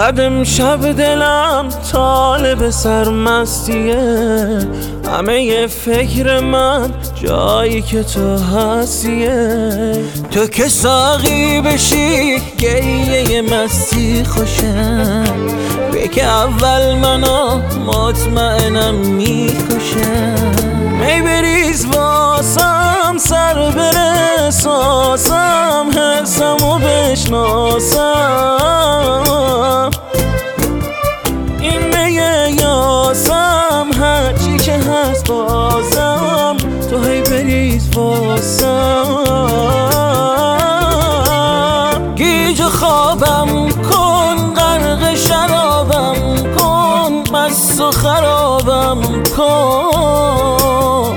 چقدر امشب دلم طالب سرمستیه، همه فکر من جایی که تو هستیه. تو که ساقی بشی گریه مستی خوشم، که اول منو مطمئنم میکشم. می بریز واسم سر بره ساسم، حسمو بشناسم. این میه یاسم هرچی که هست بازم، تو هی بریز واسم. گیج خوابم کن غرق شرابم کن، مست و خرابم کن.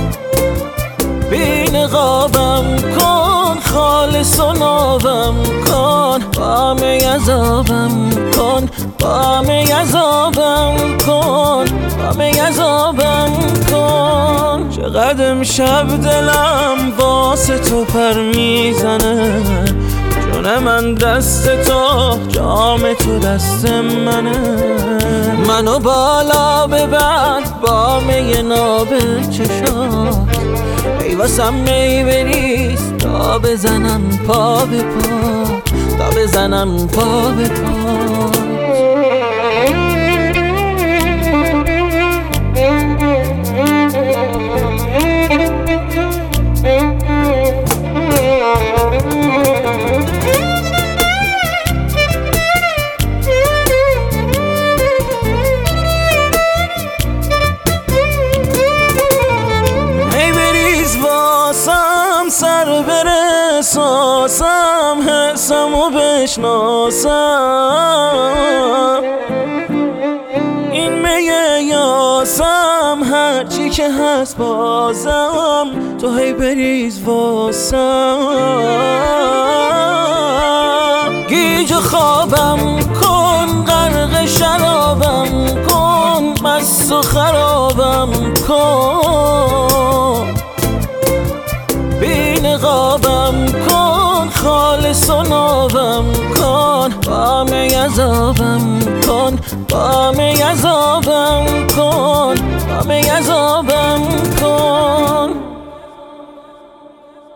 بی نقابم کن خالص و نابم کن، با عذابم کن، با عذابم کن، با عذابم کن. چقدر امشب دلم واسه تو پر میزنه، جون من دست تو جام تو دست منه. منو بالا ببر با می ناب چشات، ای واسم می بریز تا بزنم پا به پا، تا بزنم پا به پا. سر بره ساسم، حسمو بشناسم. این میه یاسم هرچی که هست بازم، تو هی بریز واسم. گیج خوابم کن غرق شرابم کن، مست و خرابم کن. بی نقابم کن خالص و نابم کن، با عذابم کن، با عذابم کن، با عذابم